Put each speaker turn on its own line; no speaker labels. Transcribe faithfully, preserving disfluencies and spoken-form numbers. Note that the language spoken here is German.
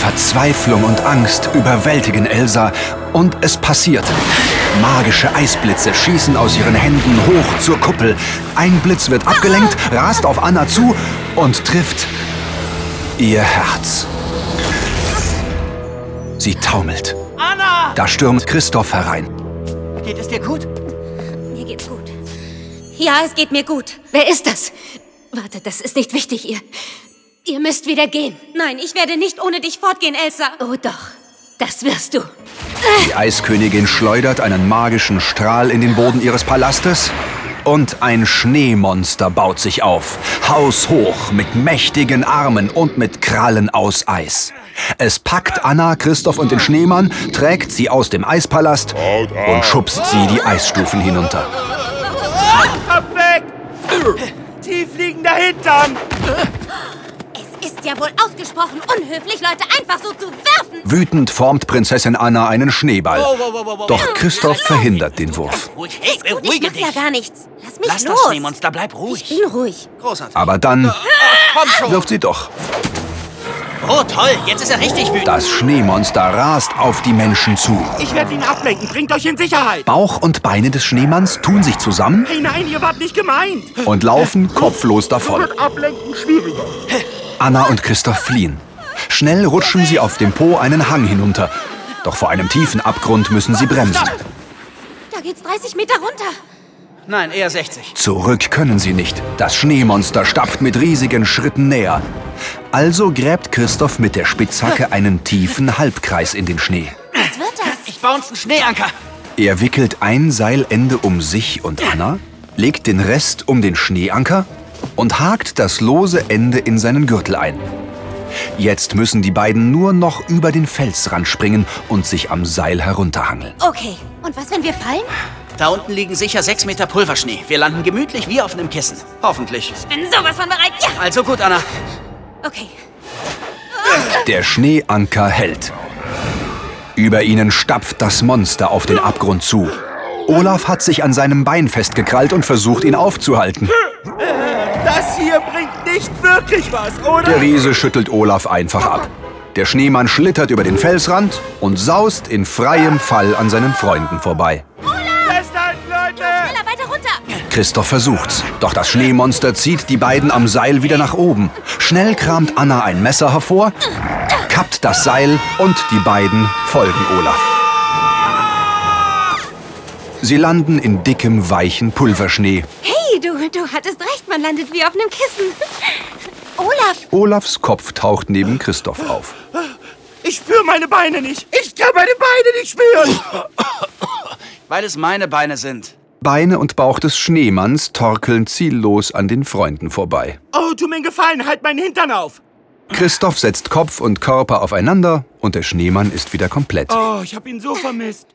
Verzweiflung und Angst überwältigen Elsa und es passiert. Magische Eisblitze schießen aus ihren Händen hoch zur Kuppel. Ein Blitz wird abgelenkt, rast auf Anna zu und trifft ihr Herz. Sie taumelt.
Anna!
Da stürmt Christoph herein.
Geht es dir gut?
Mir geht's gut. Ja, es geht mir gut. Wer ist das? Warte, das ist nicht wichtig. Ihr, ihr müsst wieder gehen. Nein, ich werde nicht ohne dich fortgehen, Elsa. Oh doch, das wirst du.
Die Eiskönigin schleudert einen magischen Strahl in den Boden ihres Palastes und ein Schneemonster baut sich auf. Haushoch, mit mächtigen Armen und mit Krallen aus Eis. Es packt Anna, Christoph und den Schneemann, trägt sie aus dem Eispalast und schubst sie die Eisstufen hinunter.
Komm weg! Tiefliegender Hintern!
Es ist ja wohl ausgesprochen unhöflich, Leute einfach so zu werfen.
Wütend formt Prinzessin Anna einen Schneeball.
Wow, wow, wow, wow.
Doch Christoph verhindert den Wurf.
Ruhig, hey,
Gut, ich
beruhige
mach ja
dich.
gar nichts. Lass mich
Lass
los.
das Schneemonster, bleib ruhig.
Ich bin ruhig.
Großartig.
Aber dann
Komm schon.
wirft sie doch.
Oh, toll, jetzt ist er richtig wütend.
Das Schneemonster rast auf die Menschen zu.
Ich werde ihn ablenken. Bringt euch in Sicherheit.
Bauch und Beine des Schneemanns tun sich zusammen
Hey, nein, ihr wart nicht gemeint.
und laufen kopflos davon.
Wird ablenken schwieriger.
Anna und Christoph fliehen. Schnell rutschen sie auf dem Po einen Hang hinunter. Doch vor einem tiefen Abgrund müssen sie bremsen.
Da geht's dreißig Meter runter.
Nein, eher sechzig.
Zurück können sie nicht. Das Schneemonster stapft mit riesigen Schritten näher. Also gräbt Christoph mit der Spitzhacke einen tiefen Halbkreis in den Schnee.
Was wird das?
Ich baue uns einen Schneeanker.
Er wickelt ein Seilende um sich und Anna, legt den Rest um den Schneeanker und hakt das lose Ende in seinen Gürtel ein. Jetzt müssen die beiden nur noch über den Felsrand springen und sich am Seil herunterhangeln.
Okay, und was, wenn wir fallen?
Da unten liegen sicher sechs Meter Pulverschnee. Wir landen gemütlich wie auf einem Kissen. Hoffentlich.
Ich bin sowas von bereit. Ja.
Also gut, Anna.
Okay.
Der Schneeanker hält. Über ihnen stapft das Monster auf den Abgrund zu. Olaf hat sich an seinem Bein festgekrallt und versucht, ihn aufzuhalten.
Das hier bringt nicht wirklich was, oder?
Der Riese schüttelt Olaf einfach ab. Der Schneemann schlittert über den Felsrand und saust in freiem Fall an seinen Freunden vorbei.
Festhalten, Leute!
Schneller, weiter runter.
Christoph versucht's, doch das Schneemonster zieht die beiden am Seil wieder nach oben. Schnell kramt Anna ein Messer hervor, kappt das Seil und die beiden folgen Olaf. Sie landen in dickem, weichen Pulverschnee.
Hey, du, du hattest recht, man landet wie auf einem Kissen. Olaf,
Olafs Kopf taucht neben Christoph auf.
Ich spüre meine Beine nicht. Ich kann meine Beine nicht spüren.
Weil es meine Beine sind.
Beine und Bauch des Schneemanns torkeln ziellos an den Freunden vorbei.
Oh, tu mir einen Gefallen, halt meinen Hintern auf.
Christoph setzt Kopf und Körper aufeinander und der Schneemann ist wieder komplett.
Oh, ich hab ihn so vermisst.